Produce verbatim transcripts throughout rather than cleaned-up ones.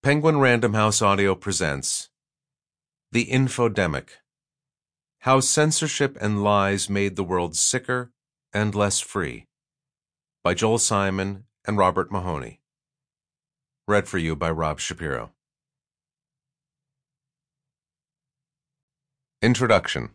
Penguin Random House Audio presents The Infodemic: How Censorship and Lies Made the World Sicker and Less Free, by Joel Simon and Robert Mahoney. Read for you by Rob Shapiro. Introduction.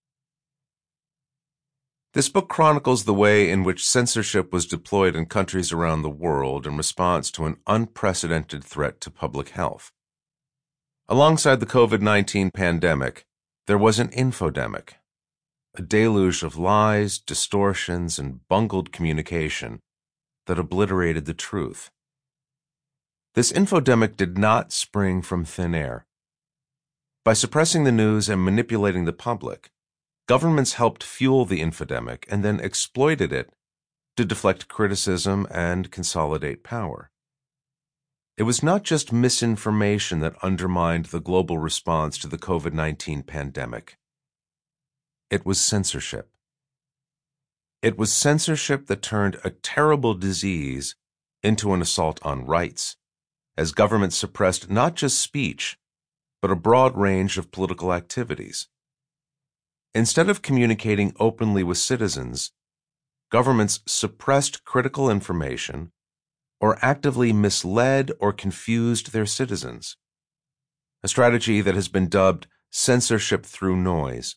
This book chronicles the way in which censorship was deployed in countries around the world in response to an unprecedented threat to public health. Alongside the COVID nineteen pandemic, there was an infodemic, a deluge of lies, distortions, and bungled communication that obliterated the truth. This infodemic did not spring from thin air. By suppressing the news and manipulating the public, governments helped fuel the infodemic and then exploited it to deflect criticism and consolidate power. It was not just misinformation that undermined the global response to the COVID nineteen pandemic. It was censorship. It was censorship that turned a terrible disease into an assault on rights, as governments suppressed not just speech, but a broad range of political activities. Instead of communicating openly with citizens, governments suppressed critical information or actively misled or confused their citizens, a strategy that has been dubbed censorship through noise.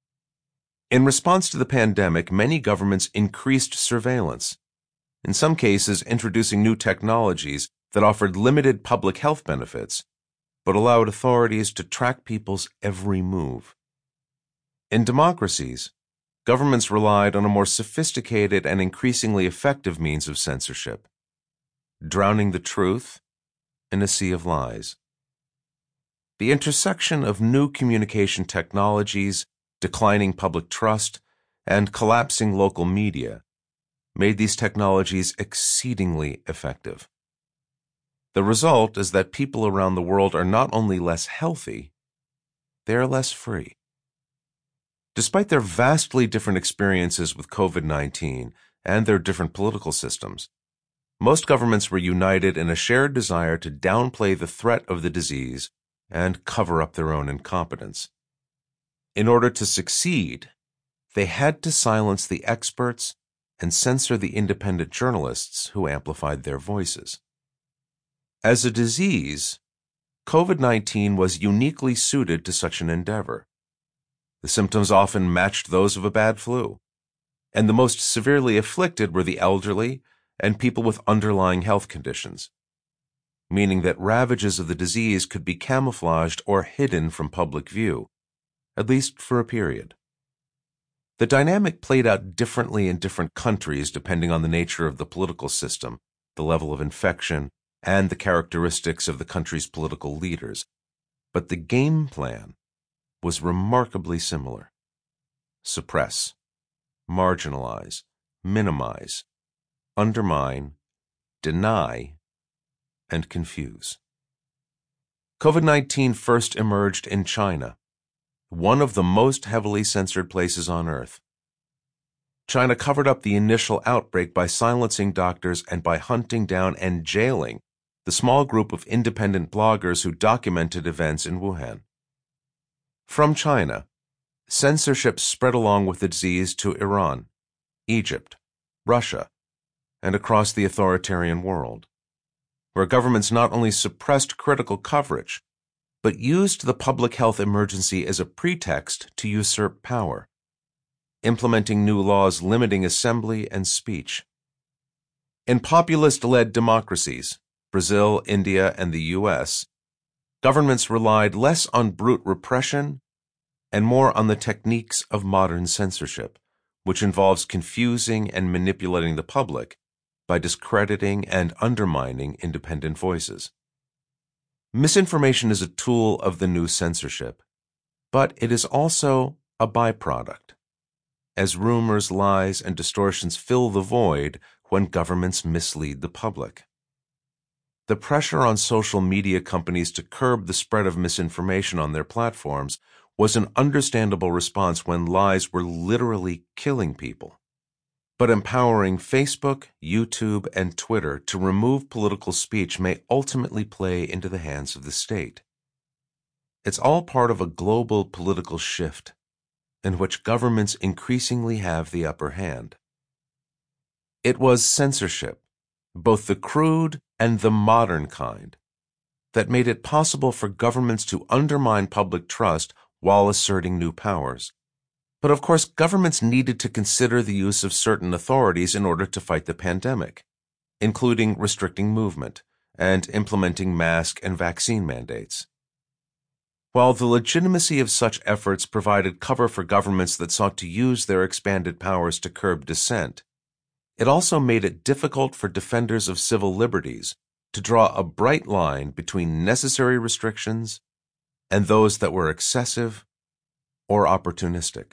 In response to the pandemic, many governments increased surveillance, in some cases introducing new technologies that offered limited public health benefits, but allowed authorities to track people's every move. In democracies, governments relied on a more sophisticated and increasingly effective means of censorship, drowning the truth in a sea of lies. The intersection of new communication technologies, declining public trust, and collapsing local media made these technologies exceedingly effective. The result is that people around the world are not only less healthy, they are less free. Despite their vastly different experiences with COVID nineteen and their different political systems, most governments were united in a shared desire to downplay the threat of the disease and cover up their own incompetence. In order to succeed, they had to silence the experts and censor the independent journalists who amplified their voices. As a disease, COVID nineteen was uniquely suited to such an endeavor. The symptoms often matched those of a bad flu, and the most severely afflicted were the elderly and people with underlying health conditions, meaning that ravages of the disease could be camouflaged or hidden from public view, at least for a period. The dynamic played out differently in different countries depending on the nature of the political system, the level of infection, and the characteristics of the country's political leaders, but the game plan was remarkably similar. Suppress, marginalize, minimize, undermine, deny, and confuse. COVID nineteen first emerged in China, one of the most heavily censored places on Earth. China covered up the initial outbreak by silencing doctors and by hunting down and jailing the small group of independent bloggers who documented events in Wuhan. From China, censorship spread along with the disease to Iran, Egypt, Russia, and across the authoritarian world, where governments not only suppressed critical coverage, but used the public health emergency as a pretext to usurp power, implementing new laws limiting assembly and speech. In populist-led democracies, Brazil, India, and the U S, governments relied less on brute repression and more on the techniques of modern censorship, which involves confusing and manipulating the public by discrediting and undermining independent voices. Misinformation is a tool of the new censorship, but it is also a byproduct, as rumors, lies, and distortions fill the void when governments mislead the public. The pressure on social media companies to curb the spread of misinformation on their platforms was an understandable response when lies were literally killing people. But empowering Facebook, YouTube, and Twitter to remove political speech may ultimately play into the hands of the state. It's all part of a global political shift in which governments increasingly have the upper hand. It was censorship, both the crude and the modern kind, that made it possible for governments to undermine public trust while asserting new powers. But of course, governments needed to consider the use of certain authorities in order to fight the pandemic, including restricting movement and implementing mask and vaccine mandates. While the legitimacy of such efforts provided cover for governments that sought to use their expanded powers to curb dissent, it also made it difficult for defenders of civil liberties to draw a bright line between necessary restrictions and those that were excessive or opportunistic.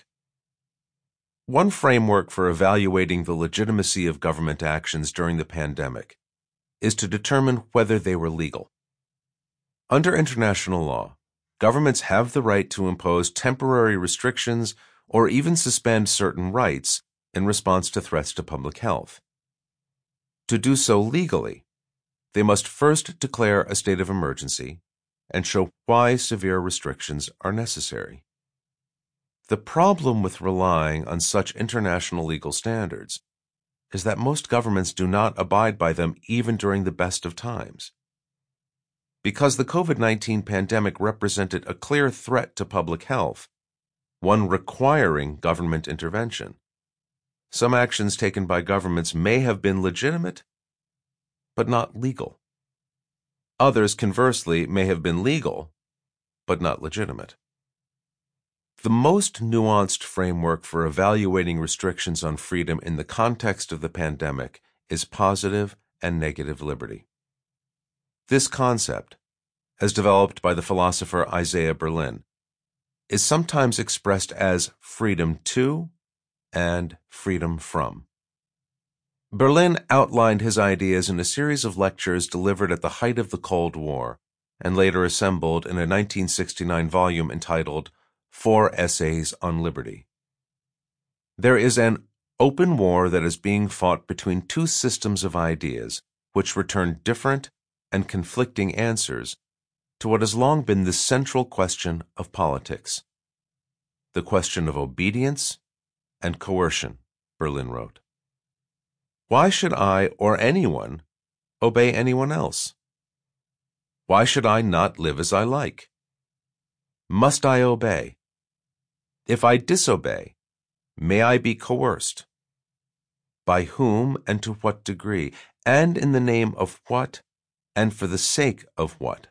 One framework for evaluating the legitimacy of government actions during the pandemic is to determine whether they were legal. Under international law, governments have the right to impose temporary restrictions or even suspend certain rights in response to threats to public health. To do so legally, they must first declare a state of emergency and show why severe restrictions are necessary. The problem with relying on such international legal standards is that most governments do not abide by them even during the best of times. Because the COVID nineteen pandemic represented a clear threat to public health, one requiring government intervention, some actions taken by governments may have been legitimate, but not legal. Others, conversely, may have been legal, but not legitimate. The most nuanced framework for evaluating restrictions on freedom in the context of the pandemic is positive and negative liberty. This concept, as developed by the philosopher Isaiah Berlin, is sometimes expressed as freedom to and freedom from. Berlin outlined his ideas in a series of lectures delivered at the height of the Cold War and later assembled in a nineteen sixty-nine volume entitled Four Essays on Liberty. There is an open war that is being fought between two systems of ideas which return different and conflicting answers to what has long been the central question of politics, the question of obedience and coercion, Berlin wrote. Why should I or anyone obey anyone else? Why should I not live as I like? Must I obey? If I disobey, may I be coerced? By whom and to what degree, and in the name of what, and for the sake of what?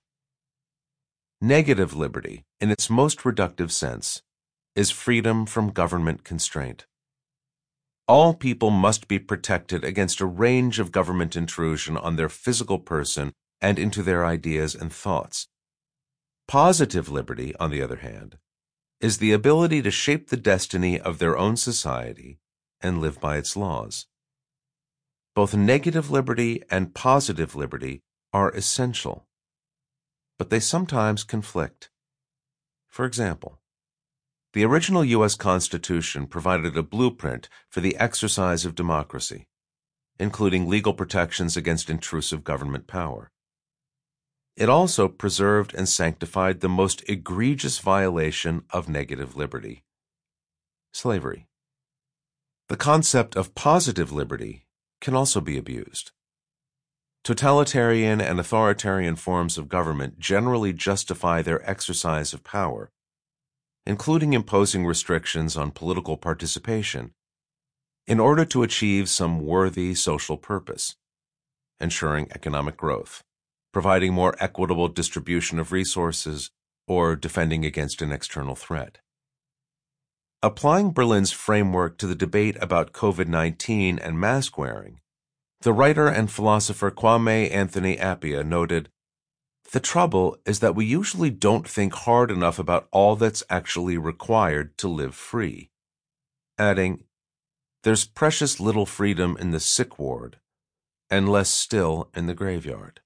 Negative liberty, in its most reductive sense, is freedom from government constraint. All people must be protected against a range of government intrusion on their physical person and into their ideas and thoughts. Positive liberty, on the other hand, is the ability to shape the destiny of their own society and live by its laws. Both negative liberty and positive liberty are essential, but they sometimes conflict. For example, the original U S Constitution provided a blueprint for the exercise of democracy, including legal protections against intrusive government power. It also preserved and sanctified the most egregious violation of negative liberty: slavery. The concept of positive liberty can also be abused. Totalitarian and authoritarian forms of government generally justify their exercise of power, including imposing restrictions on political participation, in order to achieve some worthy social purpose, ensuring economic growth, providing more equitable distribution of resources, or defending against an external threat. Applying Berlin's framework to the debate about COVID nineteen and mask wearing, the writer and philosopher Kwame Anthony Appiah noted, "The trouble is that we usually don't think hard enough about all that's actually required to live free," adding, "There's precious little freedom in the sick ward, and less still in the graveyard."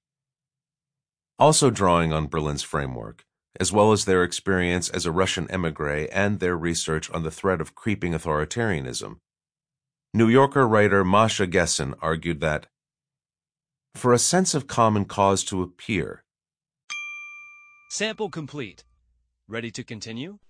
Also drawing on Berlin's framework, as well as their experience as a Russian émigré and their research on the threat of creeping authoritarianism, New Yorker writer Masha Gessen argued that, for a sense of common cause to appear, Sample complete. Ready to continue?